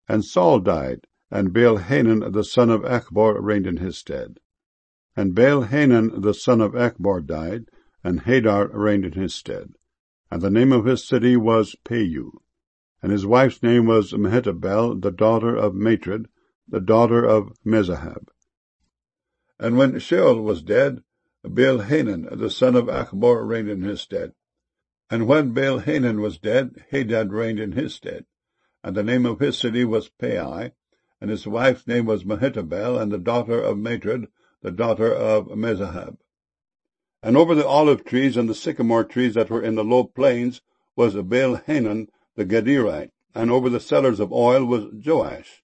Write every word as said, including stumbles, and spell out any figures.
And Saul died, and Baal-Hanan the son of Achbor reigned in his stead. And Baal-Hanan the son of Achbor died, and Hadar reigned in his stead. And the name of his city was Peiu. And his wife's name was Mehetabel, the daughter of Matred, the daughter of Mezahab. And when Shaul was dead, Baal-Hanan the son of Achbor reigned in his stead. And when Baal-Hanan was dead, Hadad reigned in his stead. And the name of his city was Pai, and his wife's name was Mehetabel, and the daughter of Matred, the daughter of Mezahab. And over the olive trees and the sycamore trees that were in the low plains was Baal-Hanan the Gederite, and over the cellars of oil was Joash.